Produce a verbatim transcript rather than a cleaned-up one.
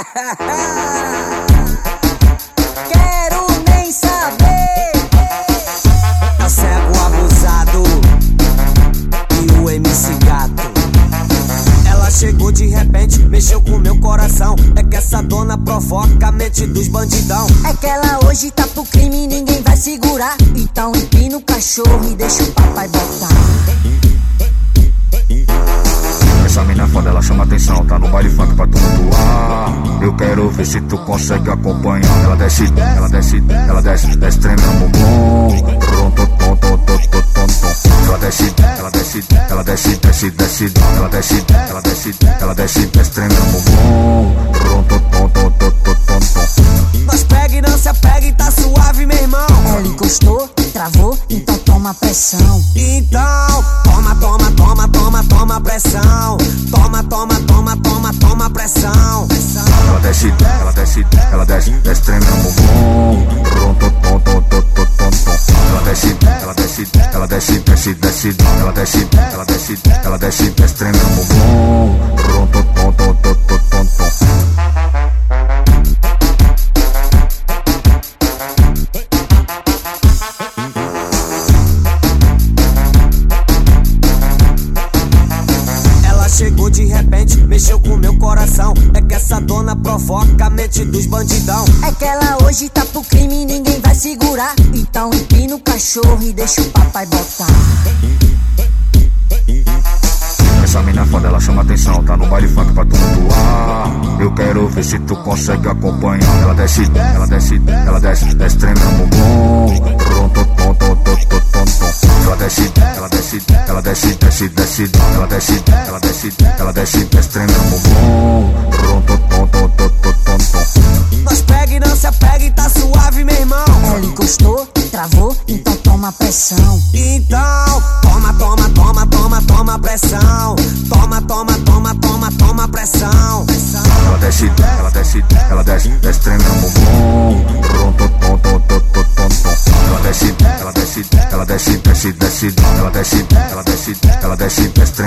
Quero nem saber. A cego abusado e o M C Gato. Ela chegou de repente, mexeu com meu coração. É que essa dona provoca a mente dos bandidão. É que ela hoje tá pro crime e ninguém vai segurar. Então empina o cachorro e deixa o papai botar. Essa mina foda, ela chama atenção, tá no baile funk pra tumultuar. Eu quero ver se tu consegue acompanhar. Ela desce, ela desce, ela desce, desce tremendo bumbum. Ela desce, ela desce, ela desce, desce, desce. Ela desce, ela desce, ela desce, desce tremendo bumbum. Nós pega e não se apega e tá suave, meu irmão. Ela encostou, travou, então toma pressão. Então, toma, toma, toma, toma, toma pressão. Toma, toma, toma, toma, toma pressão. Ela desce, ela desce, ela desce, desce tremendo bumbum. Ela desce, ela desce, ela desce, desce, desce. Ela desce, ela desce, ela desce, desce tremendo bumbum. Chegou de repente, mexeu com meu coração. É que essa dona provoca a mente dos bandidão. É que ela hoje tá pro crime e ninguém vai segurar. Então empina o cachorro e deixa o papai botar. Essa mina foda, ela chama atenção, tá no baile funk pra tumultuar. Eu quero ver se tu consegue acompanhar. Ela desce, ela desce, ela desce, desce tremendo bumbum. Ela desce, ela desce, ela desce, desce, desce. Ela desce, ela desce, ela desce, desce tremendo bumbum. Nós pega e não se apega e tá suave, meu irmão. Ela encostou, travou, então toma pressão. Então, toma, toma, toma, toma, toma pressão. Toma, toma, toma, toma, toma pressão. Ela desce, ela desce, ela desce, desce tremendo bumbum. Ela desce, ela desce, ela desce, desce, desce. Ela desce, ela desce, ela desce, desce tremendo.